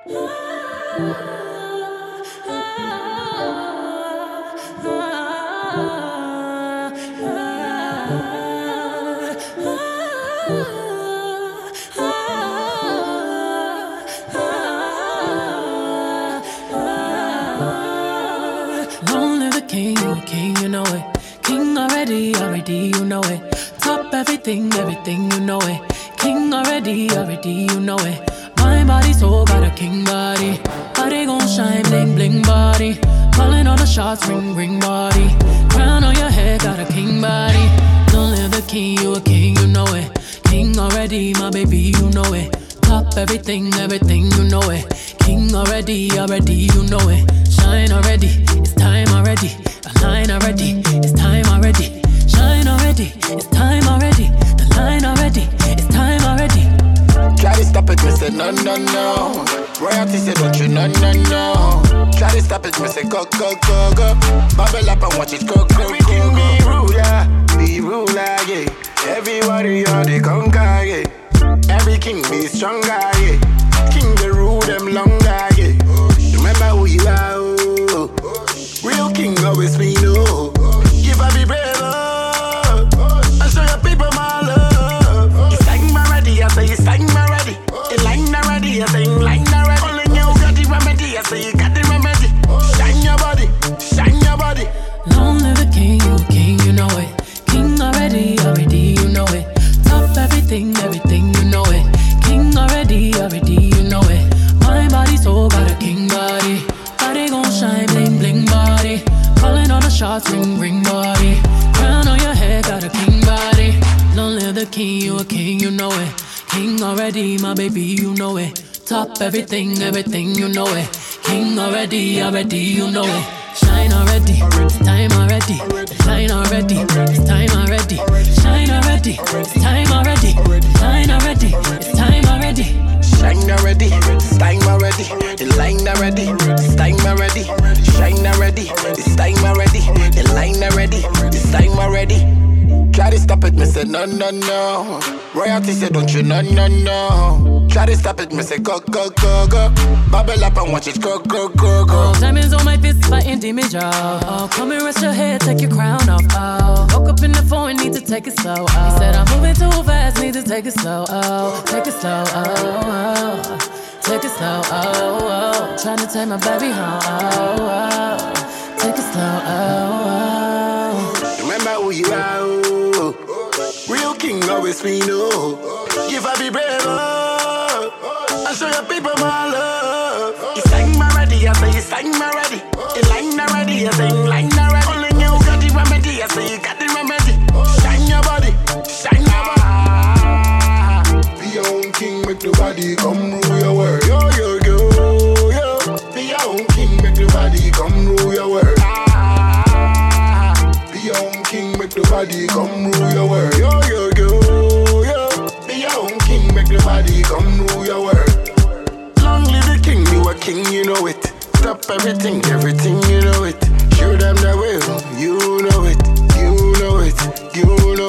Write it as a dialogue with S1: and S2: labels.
S1: Long live the king, you a king, you know it. King already, you know it. Top everything, you know it. King already, you know it. My body, soul, got a king body. Body gon' shine, bling, bling body. Calling all the shots, ring, ring body. Crown on your head, got a king body. Don't live the king, you a king, you know it. King already, my baby, you know it. Top everything, you know it. King already, you know it. Shine already, it's time already. The line already, it's time already. Shine already, it's time already. The line already, it's time already.
S2: Try to stop it, me say no, no, no. Royalty say don't you, no, no, no. Try to stop it, me say go, go, go, go. Bubble up and watch it go, go, go, go. Be ruler, yeah. Everybody on the conquer, yeah. Every king be stronger, yeah. King the rule them longer, yeah. Remember who you are, oh. Real king always be no. Give up be brave, oh. And show your people my love. You sang my ready, I say you sang my ready. You line already, I say you line already. Only you got the remedy, I say you got the remedy. Shine your body, shine your body.
S1: Long live the king, you know it. King already, you know it. Top everything, you know it. King already, you know it. My body, soul, got a king body. Body gon' shine, bling, bling body. Calling all the shots, ring, ring body. Crown on your head, got a king body. Long live the king, you know it. King already, my baby, you know it. Top everything, you know it. King already, you know it. Shine already, it's time already. Shine already, it's time already. Shine already, it's time already. Shine already, it's time already.
S2: Shine already, it's time already. The line already, it's time already. Shine already, it's time already. The line already, it's time already. Try to stop it, me say no, no, no. Royalty say don't you, no, no, no. Try to stop it, me say go, go, go, go. Bubble up and watch it go, go, go, go.
S1: Oh, diamonds on my fist fighting demons, y'all. Oh, come and rest your head, take your crown off. Oh, woke up in the phone, need to take it slow. Oh, he said I'm moving too fast, need to take it slow. Oh, take it slow. Oh, oh. Take it slow. Oh, oh. Trying to take my baby home. Oh, oh. Take it slow. Oh, oh.
S2: Remember who you are, oh. Real king always be no. Give up be brave, oh. And show your people my love. You sang my ready, I say you sang my ready. You line already, I say you line already. Only you got the remedy, I say you got the remedy. Shine your body, shine your body. Be your own king, make the body come rule your world. Yo, yo, yo, yo. Be your own king, make the body come rule your world. Be your own king, make the body come rule your world. Yo, yo, yo, yo. Be your own king, make the body come rule your world. Long live the king, you a king, you know it. Stop everything, you know it. Show them the way, you know it, you know it, you know